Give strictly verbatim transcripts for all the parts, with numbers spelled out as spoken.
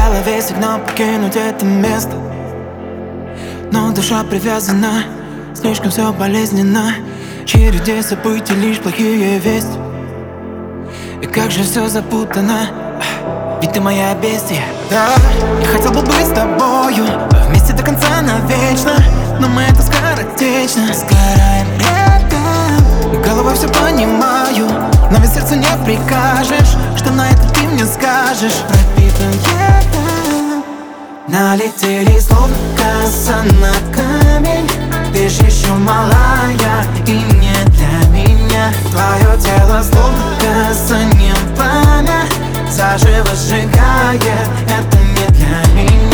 голове сигнал покинуть это место, но душа привязана, слишком все болезненно. Череде событий лишь плохие вести. И как же все запутано, ведь ты моя бестия. Да, я хотел бы быть с тобою вместе до конца навечно, но мы это скоротечно. Сгораем рядом, головой все понимаю, но ведь сердцу не прикажешь, что на это ты мне скажешь. Пропитан ядом, налетели словно коса на камень. Ты ж еще малая и не для меня. Твое тело словно касанием пламя, заживо сжигает, это не для меня.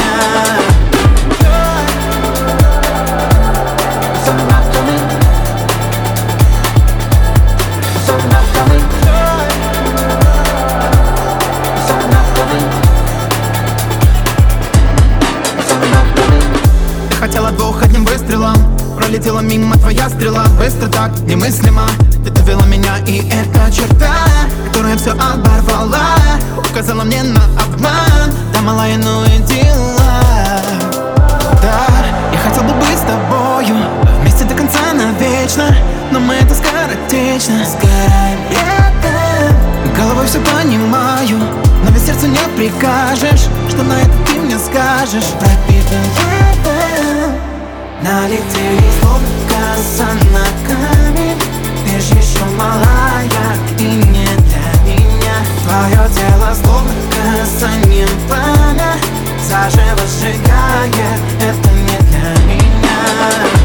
Ты хотела двух одним выстрелом, пролетела мимо твоя стрела. Быстро так, немыслимо, ты довела меня, и эта черта, которая все оборвала, указала мне на обман. Да, малая, ну и дела. Да, я хотел бы быть с тобою вместе до конца навечно, но мы это скоротечно. Сгораем рядом, головой все понимаю, но ведь сердцу не прикажешь, что на это ты мне скажешь. Пропитан ядом, налетели словно коса на камень. Ты ж еще малая и не для меня. Твое тело словно касанием пламя, заживо сжигает, это не для меня.